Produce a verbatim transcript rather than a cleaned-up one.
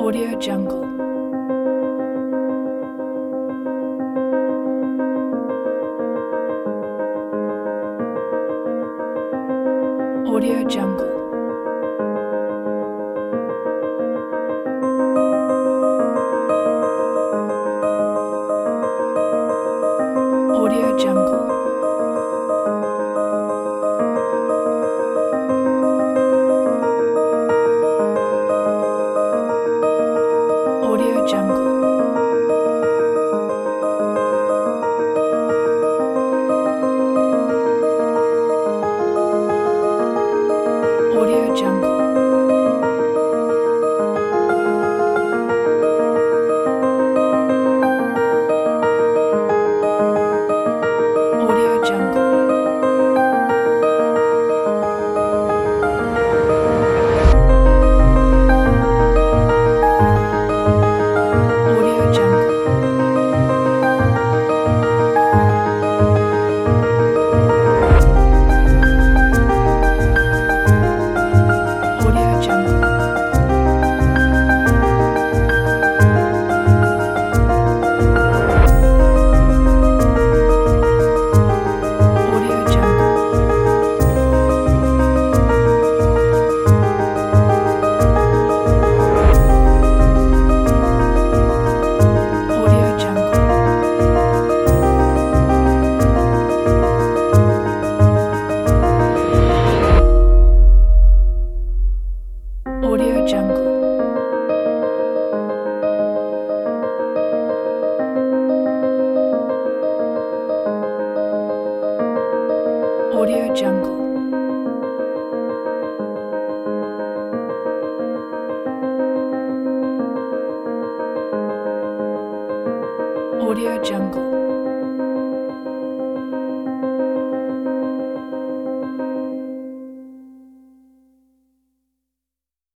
Audio Jungle. Audio Jungle. Audio Jungle. Audio Jungle. Audio Jungle. Audio Jungle. Audio Jungle. Audio Jungle. Audio Jungle. Audio Jungle. Audio Jungle. Audio Jungle. Audio Jungle.